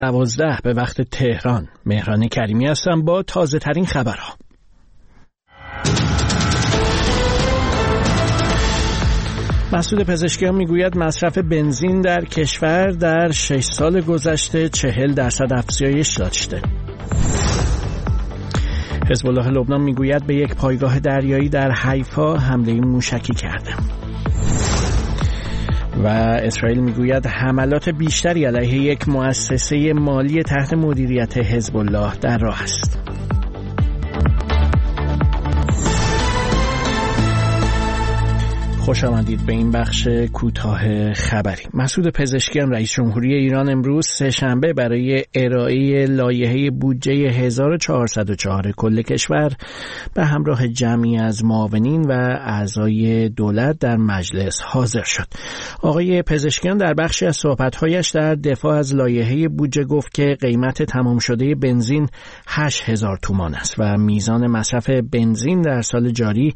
12 به وقت تهران. مهران کریمی هستم با تازه ترین خبرها. مسعود پزشکیان میگوید مصرف بنزین در کشور در 6 سال گذشته 40% افزایش داشته. حزب الله لبنان میگوید به یک پایگاه دریایی در حیفا حمله موشکی کرده. و اسرائیل میگوید حملات بیشتری علیه یک مؤسسه مالی تحت مدیریت حزب الله در راه است. خوش آمدید به این بخش کوتاه خبری. مسعود پزشکیان رئیس جمهوری ایران امروز سه‌شنبه برای ارائه لایحه بودجه 1404 کل کشور به همراه جمعی از معاونین و اعضای دولت در مجلس حاضر شد. آقای پزشکیان در بخشی از صحبت‌هایش در دفاع از لایحه بودجه گفت که قیمت تمام شده بنزین 8000 تومان است و میزان مصرف بنزین در سال جاری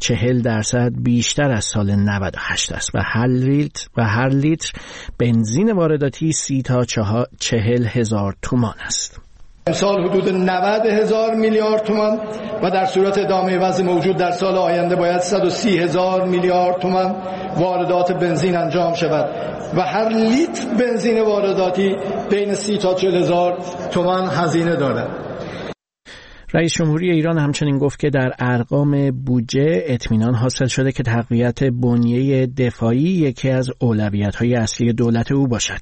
40% بیشتر از سال 98 است و هر لیتر بنزین وارداتی 30 تا 40 هزار تومان است. امسال حدود 90,000 میلیارد تومان و در صورت ادامه وضع موجود در سال آینده باید 130,000 میلیارد تومان واردات بنزین انجام شود و هر لیتر بنزین وارداتی بین 30 تا 40,000 تومان هزینه دارد. رئیس جمهوری ایران همچنین گفت که در ارقام بودجه اطمینان حاصل شده که تقویت بنیه دفاعی یکی از اولویت‌های اصلی دولت او باشد.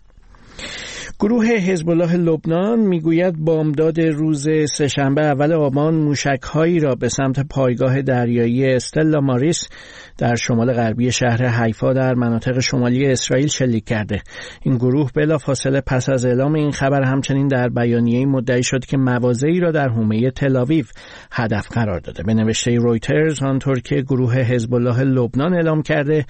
گروه حزب الله لبنان میگوید بامداد روز سه‌شنبه اول آبان موشک‌هایی را به سمت پایگاه دریایی استلا ماریس در شمال غربی شهر حیفا در مناطق شمالی اسرائیل شلیک کرده. این گروه بلافاصله پس از اعلام این خبر همچنین در بیانیه‌ای مدعی شد که مواضعی را در حومه تل‌آویو هدف قرار داده. به نوشته رویترز آنطور که گروه حزب الله لبنان اعلام کرده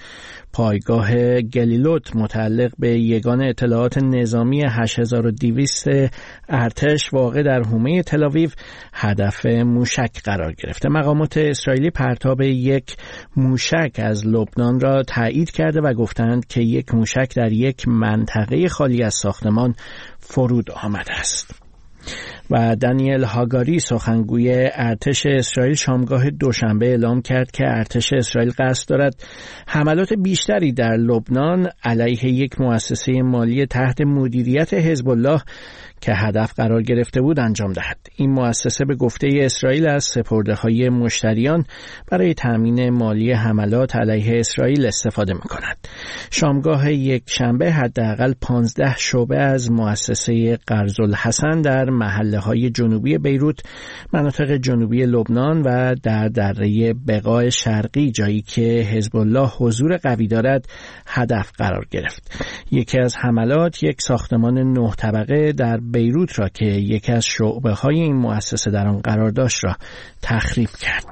پایگاه گلیلوت متعلق به یگان اطلاعات نظامی 8200 ارتش واقع در حومه تل‌آویو هدف موشک قرار گرفته. مقامات اسرائیلی پرتاب یک موشک از لبنان را تایید کرده و گفتند که یک موشک در یک منطقه خالی از ساختمان فرود آمده است. و دانیل هاگاری سخنگوی ارتش اسرائیل شامگاه دوشنبه اعلام کرد که ارتش اسرائیل قصد دارد حملات بیشتری در لبنان علیه یک مؤسسه مالی تحت مدیریت حزب الله که هدف قرار گرفته بود انجام دهد. این مؤسسه به گفته اسرائیل از سپرده‌های مشتریان برای تامین مالی حملات علیه اسرائیل استفاده می‌کند. شامگاه یک شنبه حداقل 15 شعبه از مؤسسه قرض‌الحسن در محله‌های جنوبی بیروت، مناطق جنوبی لبنان و در دره بقاع شرقی جایی که حزب الله حضور قوی دارد هدف قرار گرفت. یکی از حملات یک ساختمان 9 طبقه در بیروت را که یکی از شعبه‌های این مؤسسه در آن قرار داشت را تخریب کرد.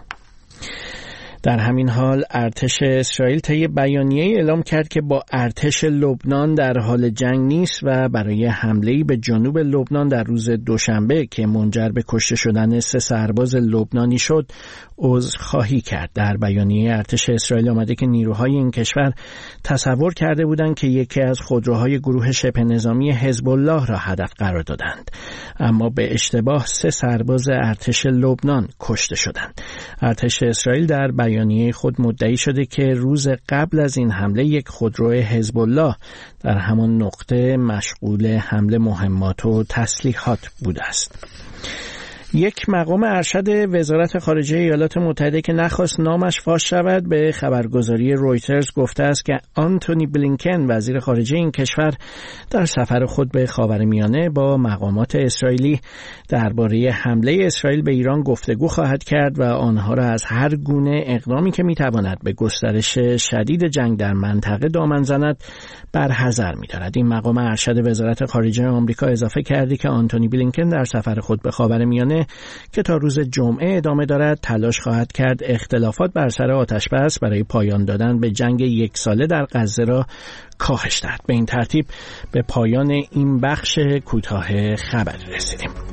در همین حال ارتش اسرائیل طی بیانیه‌ای اعلام کرد که با ارتش لبنان در حال جنگ نیست و برای حمله‌ای به جنوب لبنان در روز دوشنبه که منجر به کشته شدن 3 سرباز لبنانی شد عذرخواهی کرد. در بیانیه ارتش اسرائیل آمده که نیروهای این کشور تصور کرده بودند که یکی از خودروهای گروه شبه نظامی حزب الله را هدف قرار دادند، اما به اشتباه 3 سرباز ارتش لبنان کشته شدند. ارتش اسرائیل در بیانیه خود مدعی شده که روز قبل از این حمله یک خودرو حزب الله در همان نقطه مشغول حمل مهمات و تسلیحات بوده است. یک مقام ارشد وزارت خارجه ایالات متحده که نخواست نامش فاش شود به خبرگزاری رویترز گفته است که آنتونی بلینکن وزیر خارجه این کشور در سفر خود به خاورمیانه با مقامات اسرائیلی درباره حمله اسرائیل به ایران گفتگو خواهد کرد و آنها را از هر گونه اقدامی که میتواند به گسترش شدید جنگ در منطقه دامن زند برحذر می‌دارد. این مقام ارشد وزارت خارجه آمریکا اضافه کرده که آنتونی بلینکن در سفر خود به خاورمیانه که تا روز جمعه ادامه دارد تلاش خواهد کرد اختلافات بر سر آتش‌بس برای پایان دادن به جنگ 1 ساله در غزه را کاهش دهد. به این ترتیب به پایان این بخش کوتاه خبر رسیدیم.